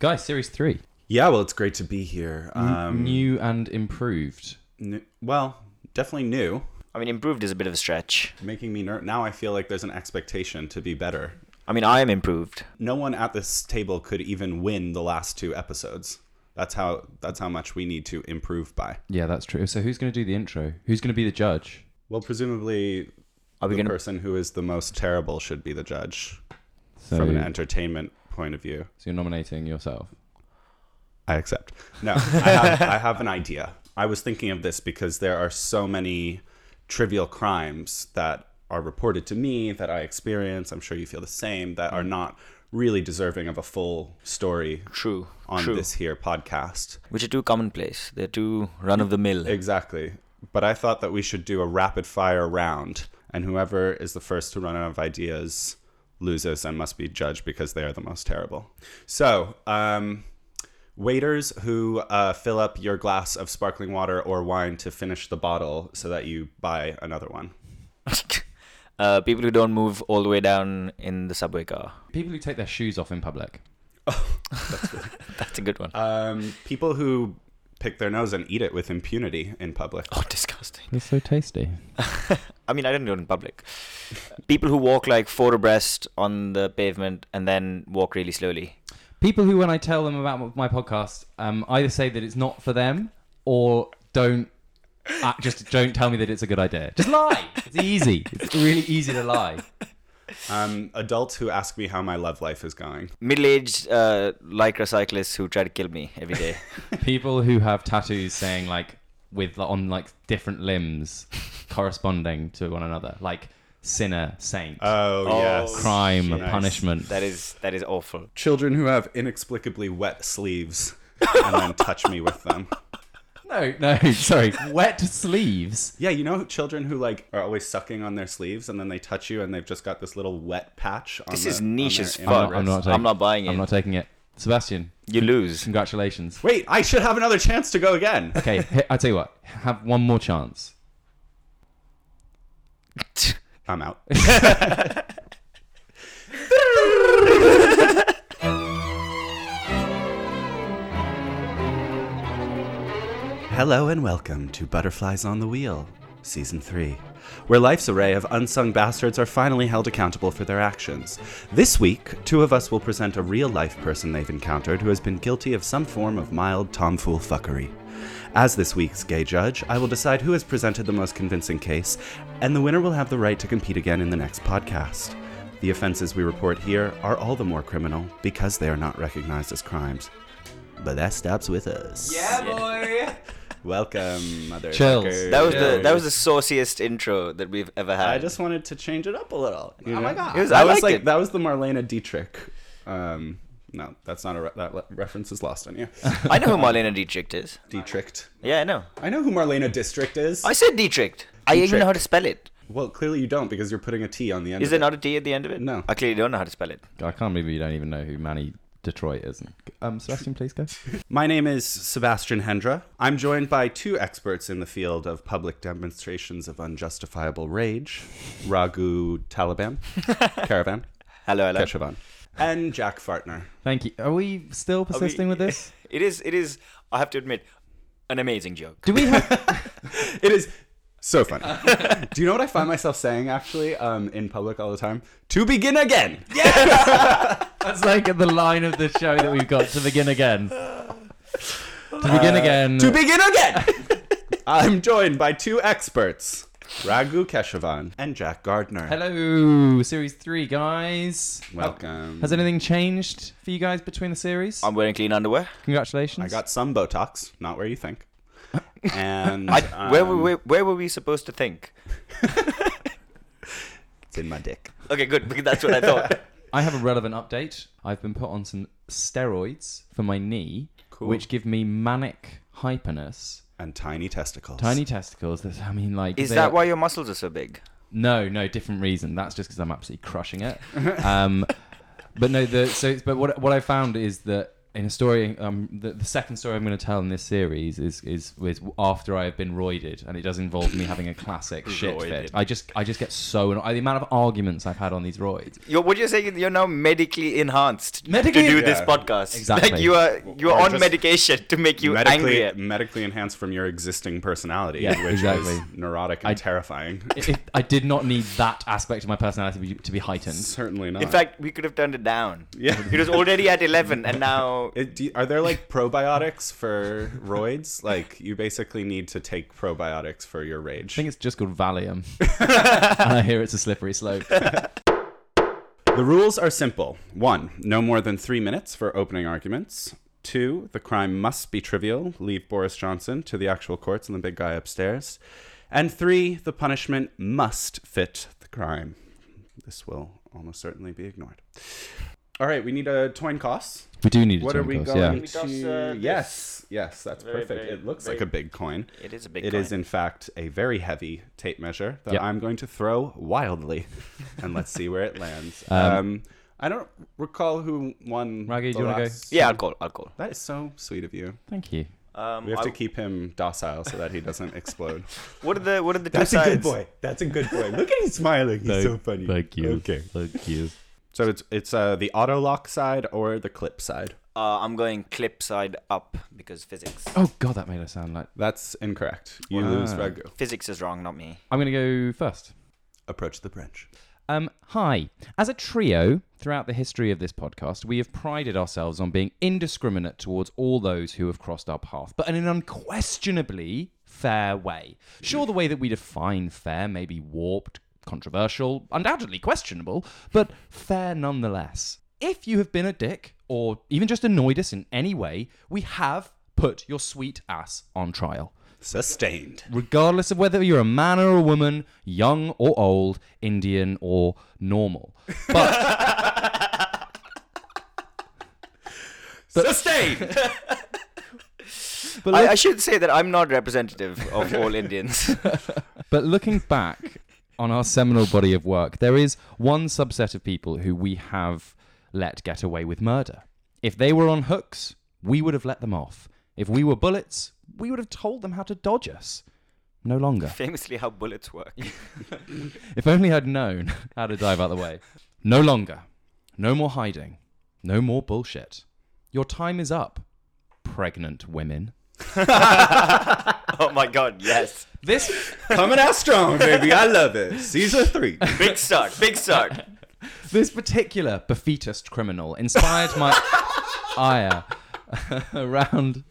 Guys, Series 3. Yeah, well, it's great to be here. New and improved. Definitely new. I mean, improved is a bit of a stretch. Making me now I feel like there's an expectation to be better. I mean, I am improved. No one at this table could even win the last 2 episodes. That's how much we need to improve by. Yeah, that's true. So who's going to do the intro? Who's going to be the judge? Well, presumably person who is the most terrible should be the judge from an entertainment point of view. So you're nominating yourself? I accept. No, I have an idea. I was thinking of this because there are so many trivial crimes that are reported to me that I experience. I'm sure you feel the same, that are not really deserving of a full story on this here podcast. Which are too commonplace. They're too run-of-the-mill. Exactly. But I thought that we should do a rapid-fire round, and whoever is the first to run out of ideas loses and must be judged because they are the most terrible. So, waiters who fill up your glass of sparkling water or wine to finish the bottle so that you buy another one. People who don't move all the way down in the subway car. People who take their shoes off in public. Oh, that's good. That's a good one. People who pick their nose and eat it with impunity in public. Oh, disgusting. It's so tasty. I mean, I didn't do it in public. People who walk like 4 abreast on the pavement and then walk really slowly. People who, when I tell them about my podcast, either say that it's not for them or just don't tell me that it's a good idea. Just lie. It's easy. It's really easy to lie. Adults who ask me how my love life is going. Middle-aged Lycra cyclists who try to kill me every day. People who have tattoos saying on different limbs corresponding to one another, like sinner, saint. Oh yes. Crime, Nice. punishment. That is awful. Children who have inexplicably wet sleeves and then touch me with them. No, sorry. Wet sleeves. Yeah, you know children who are always sucking on their sleeves and then they touch you and they've just got this little wet patch on This is niche as their fuck. inner wrist. I'm not buying it. I'm not taking it. Sebastian, You lose. congratulations. Wait, I should have another chance to go again. Okay, I'll tell you what. Have one more chance. I'm out. Hello and welcome to Butterflies on the Wheel, Season 3, where life's array of unsung bastards are finally held accountable for their actions. This week, 2 of us will present a real-life person they've encountered who has been guilty of some form of mild tomfool fuckery. As this week's gay judge, I will decide who has presented the most convincing case, and the winner will have the right to compete again in the next podcast. The offenses we report here are all the more criminal because they are not recognized as crimes. But that stops with us. Yeah, boy. Welcome, motherfuckers. Chills. That was the sauciest intro that we've ever had. I just wanted to change it up a little. You know? Oh my god. That was the Marlena Dietrich. No, that's not that reference is lost on you. I know who Marlena Dietrich is. Dietrich. Yeah, I know. I know who Marlena District is. I said Dietrich. I even know how to spell it. Well, clearly you don't because you're putting a T on the end Is of there it. not a T at the end of it? No. I clearly don't know how to spell it. I can't believe you don't even know who Manny Detroit is. Sebastian, please go. My name is Sebastian Hendra. I'm joined by 2 experts in the field of public demonstrations of unjustifiable rage, Raghu Taliban, Caravan, Hello. Keshavan, and Jack Fartner. Thank you. Are we still persisting with this? It is, I have to admit, an amazing joke. Do we have... It is so funny. Do you know what I find myself saying, actually, in public all the time? To begin again! That's like the line of the show that we've got, to begin again. To begin again. To begin again! I'm joined by 2 experts, Raghu Keshavan and Jack Gardner. Hello, Series 3, guys. Welcome. Has anything changed for you guys between the series? I'm wearing clean underwear. Congratulations. I got some Botox, not where you think. And Where were we supposed to think? it's in my dick. Okay, good, because that's what I thought. I have a relevant update. I've been put on some steroids for my knee, Cool. which give me manic hyperness. And tiny testicles. Tiny testicles. Is that why your muscles are so big? No, different reason. That's just because I'm absolutely crushing it. But no, but what I found is that in a story, the second story I'm going to tell in this series is after I have been roided, and it does involve me having a classic shit fit. I just get so annoyed. The amount of arguments I've had on these roids. What you're saying is you're now medically enhanced to Medically- do this Yeah. podcast. Exactly. Like you are Or on just medication to make you angrier. medically enhanced from your existing personality, Yeah, which exactly. is neurotic and terrifying. I did not need that aspect of my personality to be heightened. Certainly not. In fact, we could have turned it down. Yeah. It was already at 11, and now Are there like probiotics for roids? Like you basically need to take probiotics for your rage. I think it's just called Valium. And I hear it's a slippery slope. The rules are simple. 1, no more than 3 minutes for opening arguments. 2, the crime must be trivial. Leave Boris Johnson to the actual courts and the big guy upstairs. And 3, the punishment must fit the crime. This will almost certainly be ignored. All right, we need a Toyn Koss. We do need a What are Toyn we Koss, going yeah. We toss, to? this. Yes, that's Very, perfect. very, It looks very- like a big coin. it is a big It coin. is, in fact, a very heavy tape measure that Yep. I'm going to throw wildly. And let's see where it lands. I don't recall who won. Raggy, do the you wanna go? last- Yeah, I'll call. That is so sweet of you. Thank you. We have to keep him docile so that he doesn't explode. What are the two sides? That's a good boy. Look at him smiling. He's so funny. Thank you. Okay. Thank you. So it's the auto lock side or the clip side. I'm going clip side up because physics. Oh, God, that made us sound like... That's incorrect. You Wow. lose, Ragu. Physics is wrong, not me. I'm going to go first. Approach the branch. Hi. As a trio, throughout the history of this podcast, we have prided ourselves on being indiscriminate towards all those who have crossed our path, but in an unquestionably fair way. Sure, the way that we define fair may be warped, controversial, undoubtedly questionable, but fair nonetheless. If you have been a dick, or even just annoyed us in any way, we have put your sweet ass on trial. Sustained. Regardless of whether you're a man or a woman, young or old, Indian or normal. But Sustained. but, I should say that I'm not representative of all Indians. but looking back on our seminal body of work, there is one subset of people who we have let get away with murder. If they were on hooks, we would have let them off. If we were bullets, we would have told them how to dodge us. No longer. Famously, how bullets work. If only I'd known how to dive out the way. No longer. No more hiding. No more bullshit. Your time is up, pregnant women. Oh my God, yes. This Coming out strong, baby. I love it. Season 3. Big start, big start. This particular befetused criminal inspired my ire around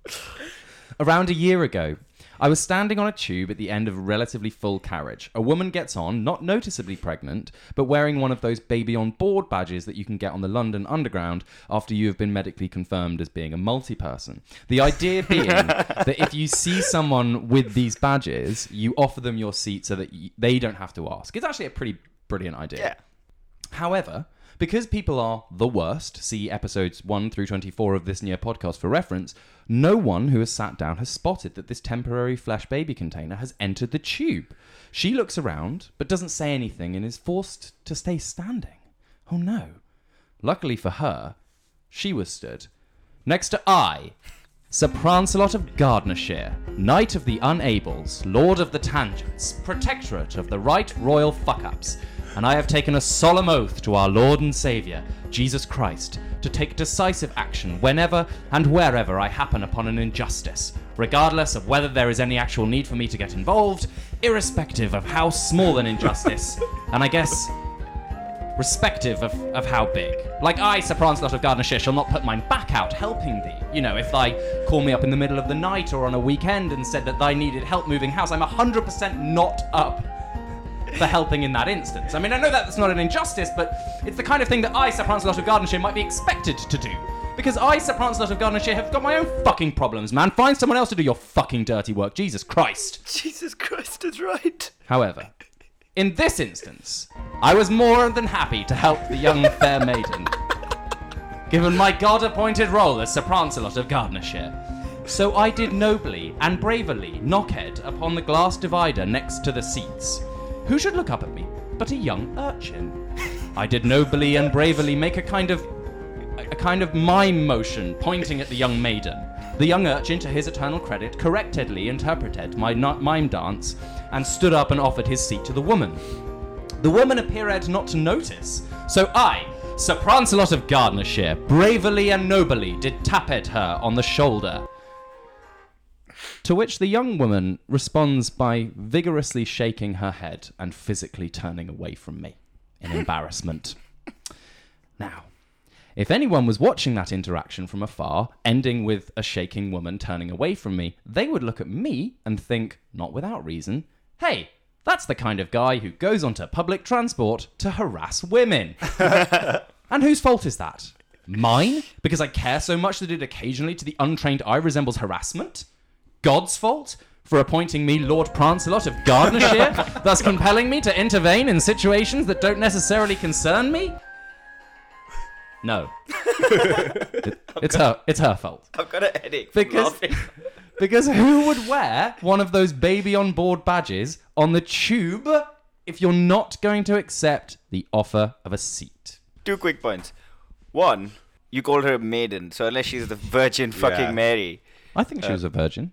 a year ago. I was standing on a tube at the end of a relatively full carriage. A woman gets on, not noticeably pregnant, but wearing one of those baby on board badges that you can get on the London Underground after you have been medically confirmed as being a multi-person. The idea being that if you see someone with these badges, you offer them your seat so that they don't have to ask. It's actually a pretty brilliant idea. Yeah. However, because people are the worst, see episodes 1 through 24 of this near podcast for reference, no one who has sat down has spotted that this temporary flesh baby container has entered the tube. She looks around, but doesn't say anything and is forced to stay standing. Oh no. Luckily for her, she was stood next to Sir Prancelot of Gardnershire, Knight of the Unables, Lord of the Tangents, Protectorate of the Right Royal Fuck-Ups, and I have taken a solemn oath to our Lord and Saviour, Jesus Christ, to take decisive action whenever and wherever I happen upon an injustice, regardless of whether there is any actual need for me to get involved, irrespective of how small an injustice, and I guess respective of how big. Like I, Sir Prancelot of Gardnershire, shall not put mine back out helping thee. You know, if thy call me up in the middle of the night or on a weekend and said that thy needed help moving house, I'm 100% not up for helping in that instance. I mean, I know that's not an injustice, but it's the kind of thing that I, Sir Prancelot of Gardnershire, might be expected to do. Because I, Sir Prancelot of Gardnershire, have got my own fucking problems, man. Find someone else to do your fucking dirty work. Jesus Christ. Jesus Christ is right. However, in this instance, I was more than happy to help the young fair maiden, given my God-appointed role as Sir Prancelot of Gardnershire. So I did nobly and bravely knockhead upon the glass divider next to the seats. Who should look up at me but a young urchin? I did nobly and bravely make a kind of a kind of mime motion pointing at the young maiden. The young urchin, to his eternal credit, correctly interpreted my mime dance and stood up and offered his seat to the woman. The woman appeared not to notice, so I, Sir Prancelot of Gardnershire, bravely and nobly did tap at her on the shoulder. To which the young woman responds by vigorously shaking her head and physically turning away from me in embarrassment. Now, if anyone was watching that interaction from afar, ending with a shaking woman turning away from me, they would look at me and think, not without reason, hey, that's the kind of guy who goes onto public transport to harass women. And whose fault is that? Mine? Because I care so much that it occasionally, to the untrained eye, resembles harassment? God's fault? For appointing me Lord Prancelot of Gardnershire, thus compelling me to intervene in situations that don't necessarily concern me? No. It's her fault. I've got a headache from laughing. Because who would wear one of those baby on board badges on the tube if you're not going to accept the offer of a seat? 2 quick points. One, you called her a maiden, so unless she's the Virgin fucking Mary. I think she was a virgin.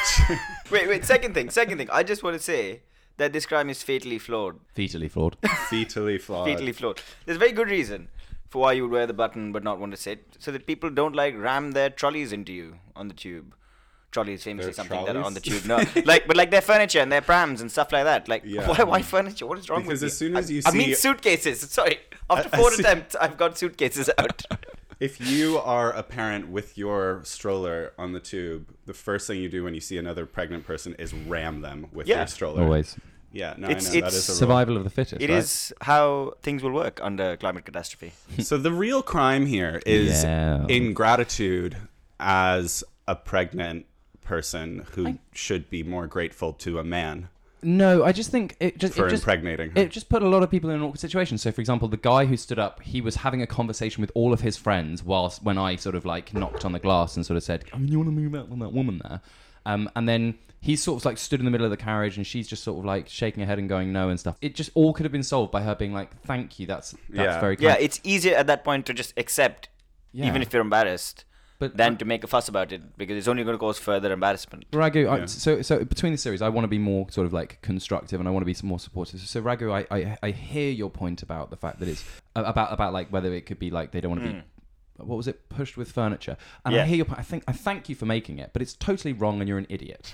Wait, second thing. I just want to say that this crime is fatally flawed. Fetally flawed. Fatally flawed. Fatally flawed. There's a very good reason for why you would wear the button but not want to sit, so that people don't ram their trolleys into you on the tube. Trolley is famously Their something that are on the trolleys? tube. No, but their furniture and their prams and stuff like that. Why furniture? What is wrong Because with you? as soon as you I see... mean suitcases. Sorry. After 4 attempts, I've got suitcases out. If you are a parent with your stroller on the tube, the first thing you do when you see another pregnant person is ram them with your stroller. Always. Yeah, no, It's- I know. That it's is a rule. Survival of the fittest, It right? is how things will work under climate catastrophe. So the real crime here is Yeah. ingratitude as a pregnant person who should be more grateful to a man No, I just think for impregnating her. It just put a lot of people in an awkward situation. So, for example, the guy who stood up, he was having a conversation with all of his friends when I sort of knocked on the glass and sort of said, I mean, you want to move out on that woman there? And then he sort of stood in the middle of the carriage and she's just sort of shaking her head and going no and stuff. It just all could have been solved by her being like, thank you, that's very kind. Yeah, it's easier at that point to just accept, Yeah. even if you're embarrassed, But than to make a fuss about it, because it's only going to cause further embarrassment. Ragu, Yeah. so between the series, I want to be more sort of constructive, and I want to be more supportive. So Ragu, I hear your point about the fact that it's about whether it could be they don't want to be, what was it, pushed with furniture. And I hear your point. I thank you for making it, but it's totally wrong, and you're an idiot.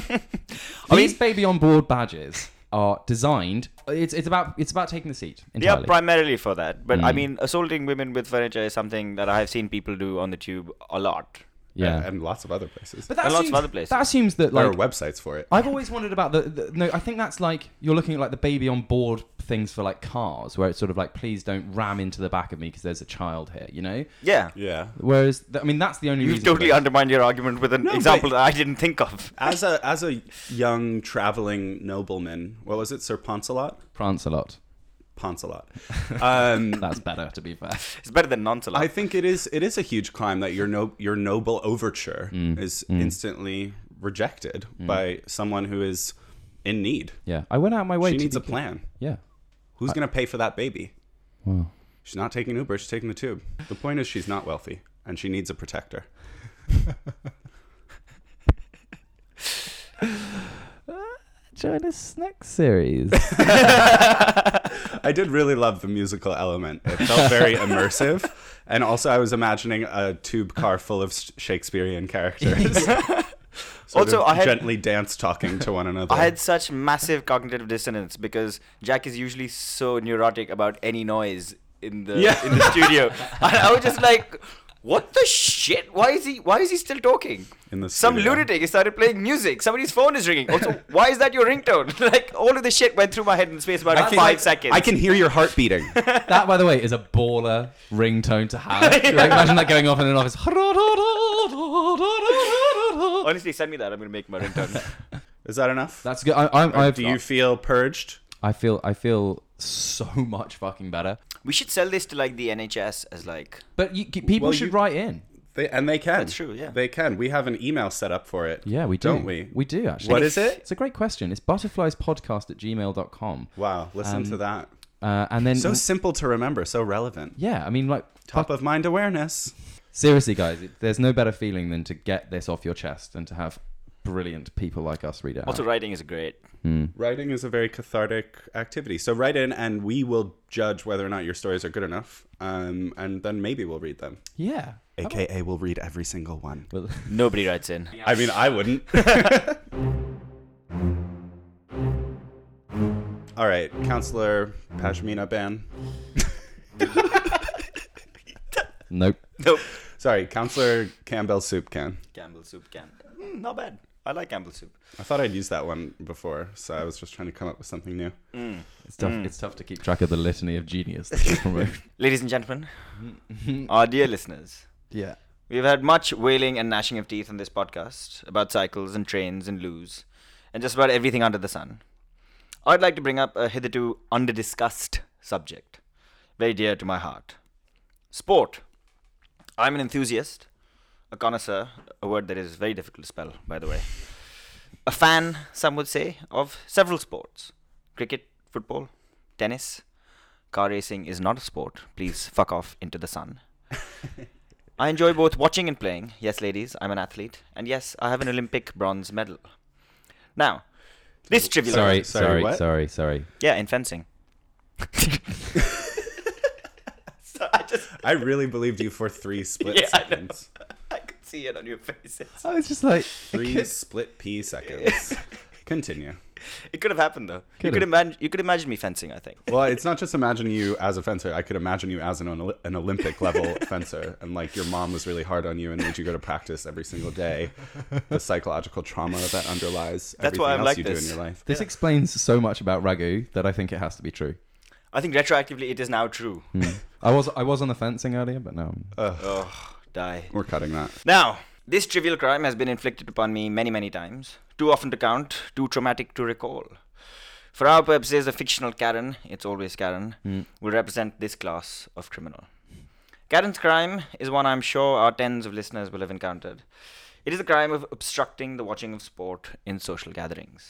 These baby on board badges are designed. It's about taking the seat entirely. Yeah, primarily for that. But I mean, assaulting women with furniture is something that I have seen people do on the tube a lot. Yeah. And lots of other places. But that And lots assumes, of other places. That assumes that There are websites for it. I've always wondered about no, I think that's you're looking at the baby on board things for cars, where it's sort of please don't ram into the back of me because there's a child here, you know? Yeah. Yeah. Whereas, I mean, that's the only You've reason. totally undermined your argument with an No, example but- that I didn't think of. As a young traveling nobleman, what was it, Sir Poncelot? Prancelot. Poncelot. That's better, to be fair. It's better than nonchalant. I think it is a huge crime that your noble overture is instantly rejected by someone who is in need. Yeah, I went out of my way. She to needs a be- plan. Yeah. Who's going to pay for that baby? Wow. She's not taking Uber, she's taking the tube. The point is she's not wealthy and she needs a protector. Join us next series. I did really love the musical element. It felt very immersive. And also I was imagining a tube car full of Shakespearean characters. Also, I had- gently dance talking to one another. I had such massive cognitive dissonance because Jack is usually so neurotic about any noise in the studio. And I was just like, what the shit? Why is he still talking? In the Some studio. lunatic has started playing music. Somebody's phone is ringing. Also, why is that your ringtone? All of this shit went through my head in the space of about 5 seconds. I can hear your heart beating. That, by the way, is a baller ringtone to have. Imagine that going off in an office. Honestly, send me that. I'm going to make my ringtone. Is that enough? That's good. Do you feel purged? I feel so much fucking better. We should sell this to the NHS as But people should write in. They can. That's true, yeah. They can. We have an email set up for it. Yeah, we do. Don't we? We do, actually. What is it? It's a great question. It's butterfliespodcast@gmail.com. Wow, listen to that. And then So simple to remember, so relevant. yeah, I mean, like, Top of mind awareness. seriously, guys, there's no better feeling than to get this off your chest and to have brilliant people like us read it Also, out. writing is great. Writing is a very cathartic activity. So write in and we will judge whether or not your stories are good enough. And then maybe we'll read them. Yeah. AKA we'll read every single one. Well, Nobody writes in. I mean, I wouldn't. All right, Counselor Pashmina Ban. nope. Nope. Sorry, Counselor Campbell Soup Can. Campbell soup can. Not bad. I like Campbell soup. I thought I'd used that one before, so I was just trying to come up with something new. It's tough to keep track of the litany of genius that we promote. Ladies and gentlemen, our dear listeners, Yeah. we've had much wailing and gnashing of teeth on this podcast about cycles and trains and loos and just about everything under the sun. I'd like to bring up a hitherto under-discussed subject, very dear to my heart. Sport. I'm an enthusiast, a connoisseur, a word that is very difficult to spell, by the way. A fan, some would say, of several sports. Cricket, football, tennis. Car racing is not a sport. Please fuck off into the sun. I enjoy both watching and playing. Yes, ladies, I'm an athlete. And yes, I have an Olympic bronze medal. Now, this trivial... Sorry, what? Sorry. Yeah, in fencing. So I really believed you for 3 split Yeah, I know. seconds. I could see it on your faces. I was just like, 3 split pea seconds. Continue. It could have happened, though. You could imagine me fencing, I think. Well, it's not just imagining you as a fencer. I could imagine you as an Olympic level fencer, and like your mom was really hard on you and made you go to practice every single day. The psychological trauma that underlies That's everything why I'm else like you this. do in your life. this explains so much about Ragu that I think it has to be true. I think retroactively it is now true. I was on the fencing earlier, but now Oh, die. We're cutting that. Now, this trivial crime has been inflicted upon me many, many times. Too often to count, too traumatic to recall. For our purposes, a fictional Karen, it's always Karen, will represent this class of criminal. Karen's crime is one I'm sure our tens of listeners will have encountered. It is the crime of obstructing the watching of sport in social gatherings.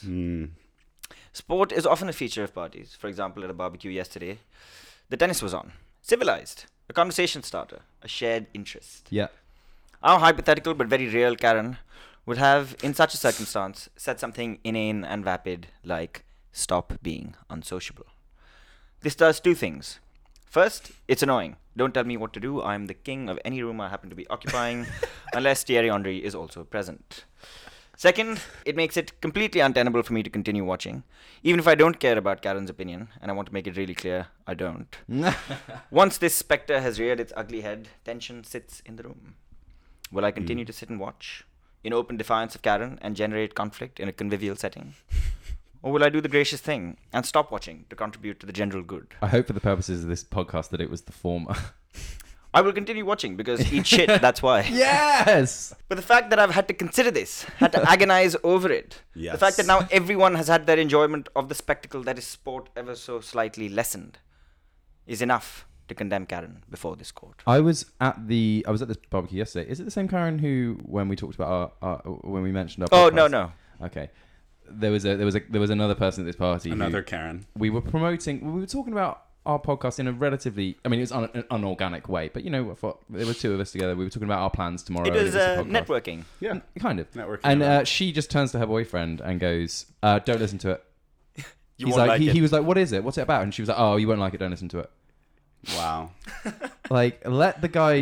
Sport is often a feature of parties. For example, at a barbecue yesterday, the tennis was on. Civilized. A conversation starter. A shared interest. yeah. Our hypothetical but very real Karen would have, in such a circumstance, said something inane and vapid like, "Stop being unsociable." This does 2 things. First, it's annoying. Don't tell me what to do. I'm the king of any room I happen to be occupying, unless Thierry Henry is also present. Second, it makes it completely untenable for me to continue watching, even if I don't care about Karen's opinion, and I want to make it really clear, I don't. Once this spectre has reared its ugly head, tension sits in the room. Will I continue to sit and watch, in open defiance of Karen, and generate conflict in a convivial setting? Or will I do the gracious thing, and stop watching to contribute to the general good? I hope for the purposes of this podcast that it was the former. I will continue watching, because eat shit, that's why. Yes! But the fact that I've had to consider this, had to agonize over it, Yes. the fact that now everyone has had their enjoyment of the spectacle that is sport ever so slightly lessened, is enough to condemn Karen before this court. I was at this barbecue yesterday. Is it the same Karen who, when we talked about when we mentioned our Oh, podcast? no. Okay. There was another person at this party. Another Karen. We were talking about our podcast in a relatively, I mean, it was an unorganic way, but there were 2 of us together. We were talking about our plans tomorrow. It is This podcast. networking. Yeah. Kind of. Networking And around. she just turns to her boyfriend and goes, "Don't listen to it." You He's won't like, like it. he was like, "What is it? What's it about?" And she was like, "Oh, you won't like it. Don't listen to it." Wow. Like, let the guy.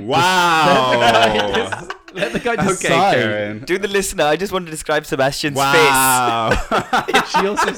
Wow. Let the guy Okay, decide. Karen. To the listener, I just want to describe Sebastian's Wow. She also.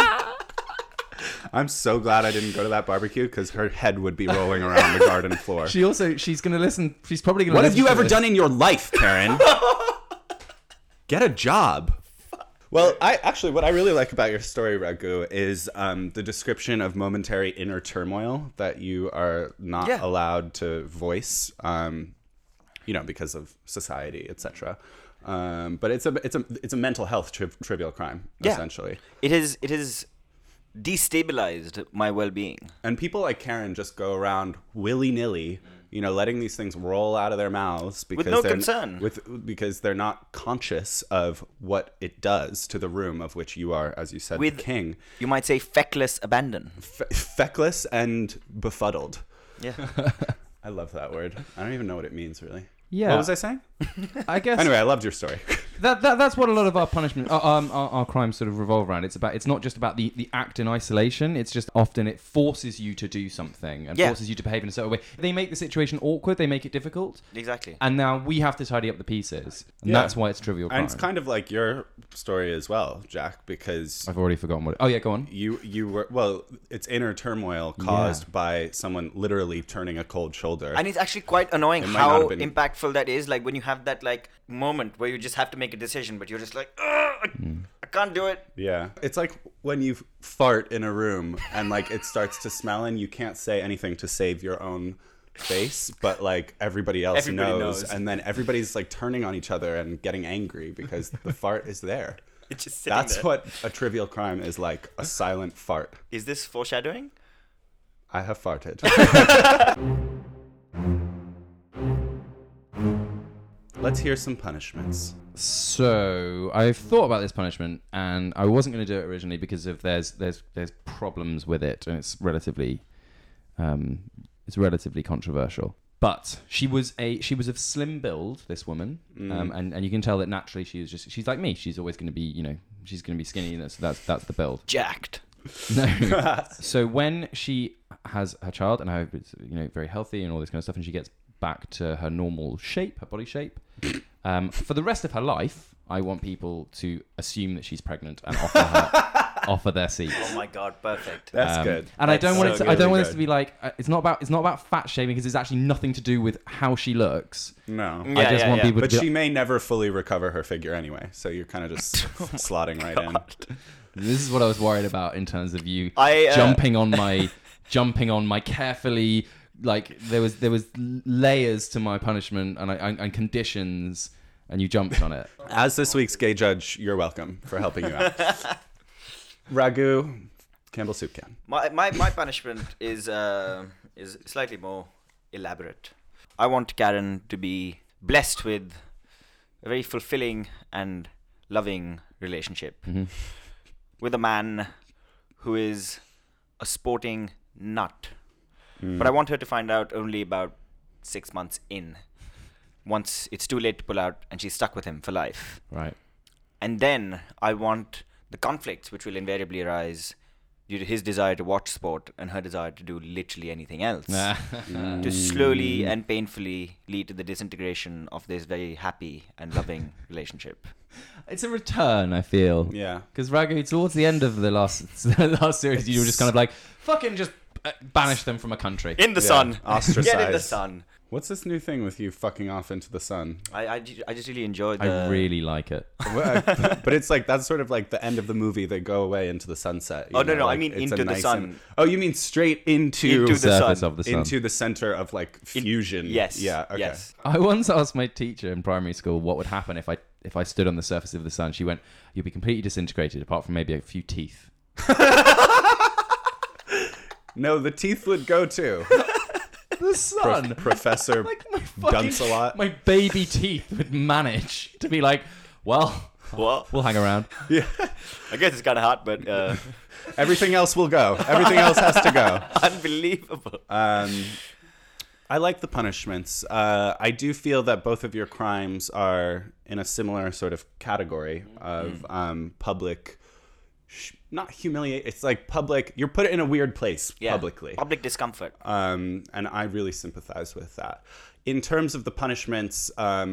I'm so glad I didn't go to that barbecue because her head would be rolling around the garden floor. She's gonna listen. She's probably gonna. What have listen you to ever this. done in your life, Karen? Get a job. Well, what I really like about your story, Ragu, is the description of momentary inner turmoil that you are not allowed to voice, because of society, etc. But it's a mental health trivial crime, essentially. It is destabilized my well-being. And people like Karen just go around willy-nilly, letting these things roll out of their mouths because With no concern. because they're not conscious of what it does to the room of which you are, as you said, the king. You might say feckless abandon. Feckless and befuddled. Yeah. I love that word. I don't even know what it means, really. Yeah. What was I saying? I guess. Anyway, I loved your story. That's what a lot of our punishment, our crimes sort of revolve around. It's not just about the act in isolation. It's just often it forces you to do something and forces you to behave in a certain way. They make the situation awkward. They make it difficult. Exactly. And now we have to tidy up the pieces. And that's why it's trivial crime. And it's kind of like your story as well, Jack, because I've already forgotten what. Oh yeah, go on. you were it's inner turmoil caused by someone literally turning a cold shoulder. And it's actually quite annoying It might how not have been- impactful that is. Like when you have that like moment where you just have to make a decision, but you're just like, I can't do it. Yeah. It's like when you fart in a room and like it starts to smell and you can't say anything to save your own face, but like everybody else knows. And then everybody's like turning on each other and getting angry because the fart is there. It's just sitting That's there. what a trivial crime is like, a silent fart. Is this foreshadowing? I have farted. Let's hear some punishments. So I've thought about this punishment, and I wasn't going to do it originally because of there's problems with it, and it's relatively controversial. But she was of slim build, this woman, and you can tell that naturally she's like me. She's always going to be she's going to be skinny. That's the build. Jacked. No. So when she has her child, and I hope it's very healthy and all this kind of stuff, and she gets back to her normal shape, her body shape, for the rest of her life, I want people to assume that she's pregnant and offer their seats. Oh my god, perfect. That's good. And I don't want it to. I don't want this to be. be like. It's not about fat shaming because it's actually nothing to do with how she looks. No. Yeah, I just want people But to. she may never fully recover her figure anyway, so you're kind of just slotting right in. This is what I was worried about in terms of you I, jumping on my carefully. Like there was layers to my punishment and conditions, and you jumped on it. As this week's gay judge, you're welcome for helping you out. Ragu, Campbell soup can. My punishment is slightly more elaborate. I want Karen to be blessed with a very fulfilling and loving relationship with a man who is a sporting nut. But I want her to find out only about 6 months in. Once it's too late to pull out and she's stuck with him for life. Right. And then I want the conflicts which will invariably arise due to his desire to watch sport and her desire to do literally anything else to slowly and painfully lead to the disintegration of this very happy and loving relationship. It's a return, I feel. Yeah. Because Ragu, towards the end of the last series, you were just kind of like, fucking just banish them from a country. In the sun. Ostracized. Get in the sun. What's this new thing with you fucking off into the sun? I just really enjoyed I really like it. But it's like, that's sort of like the end of the movie. They go away into the sunset. Oh, no, like, I mean it's into a the nice sun. Oh, you mean straight into the Surface sun. of the sun. into the center of like fusion. Yes. Yeah. Okay. Yes. I once asked my teacher in primary school what would happen if I stood on the surface of the sun. She went, "You'll be completely disintegrated, apart from maybe a few teeth." No, the teeth would go too. The sun. Professor dumps a lot. My baby teeth would manage to be like, well, Well, we'll hang around. Yeah. I guess it's kind of hot, but Everything else will go. Everything else has to go. unbelievable. I like the punishments. I do feel that both of your crimes are in a similar sort of category of public, not humiliate. It's like public. You're put in a weird place publicly. Public discomfort. And I really sympathize with that. In terms of the punishments,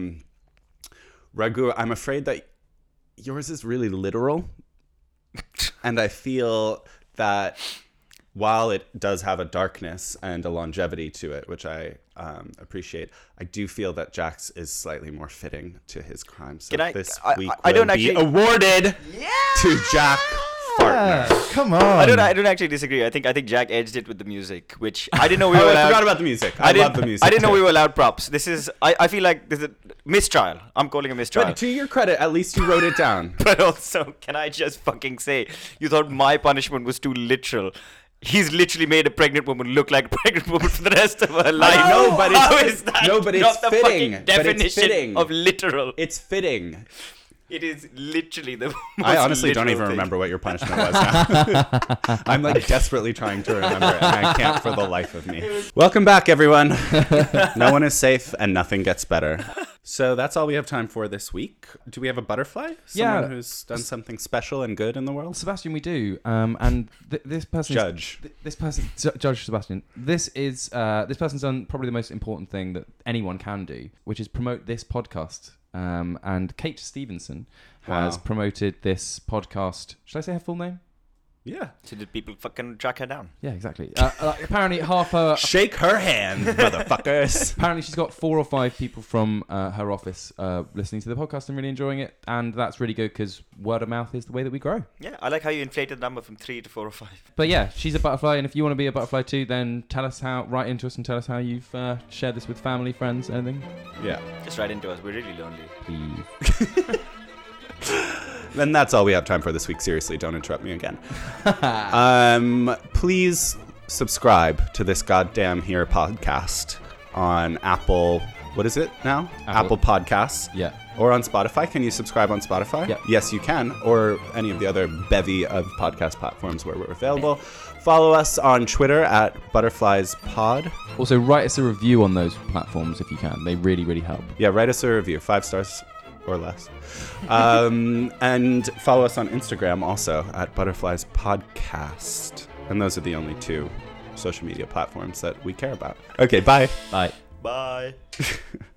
Ragu, I'm afraid that yours is really literal. And I feel that while it does have a darkness and a longevity to it, which I appreciate, I do feel that Jack's is slightly more fitting to his crime. So this week I don't will be actually awarded to Jack Fartner. Come on. I don't actually disagree. I think Jack edged it with the music, which I didn't know we were I allowed. forgot about the music. I love the music. I didn't know too. we were allowed props. This is I feel like this is a mistrial. I'm calling a mistrial. But to your credit, at least you wrote it down. But also, can I just fucking say, you thought my punishment was too literal, He's literally made a pregnant woman look like a pregnant woman for the rest of her life. I know, but How it's is that no, but it's not the fitting. fucking But it's definition fitting. of literal? It's fitting. It is literally the most I honestly don't literal even thing. remember what your punishment was now. I'm like desperately trying to remember it, and I can't for the life of me. Welcome back, everyone. No one is safe, and nothing gets better. So that's all we have time for this week. Do we have a butterfly? Someone who's done something special and good in the world? Sebastian, we do. And this person, Judge. Judge Sebastian. This person's done probably the most important thing that anyone can do, which is promote this podcast. And Kate Stevenson has promoted this podcast. Should I say her full name? Yeah. So did people fucking track her down? Yeah, exactly. Apparently, half her. Shake her hand, motherfuckers. Apparently, she's got 4 or 5 people from her office listening to the podcast and really enjoying it, and that's really good because word of mouth is the way that we grow. Yeah, I like how you inflated the number from 3 to 4 or 5. But yeah, she's a butterfly, and if you want to be a butterfly too, then write into us and tell us how you've shared this with family, friends, anything. Yeah. Just write into us. We're really lonely. Please. Then that's all we have time for this week. Seriously, don't interrupt me again. Please subscribe to this goddamn here podcast on Apple. What is it now? Apple Podcasts. Yeah. Or on Spotify. Can you subscribe on Spotify? Yeah. Yes, you can. Or any of the other bevy of podcast platforms where we're available. Follow us on Twitter at ButterfliesPod. Also, write us a review on those platforms if you can. They really, really help. Yeah, write us a review. 5 stars or less. And follow us on Instagram also at Butterflies Podcast. And those are the only 2 social media platforms that we care about. Okay, bye. Bye. Bye.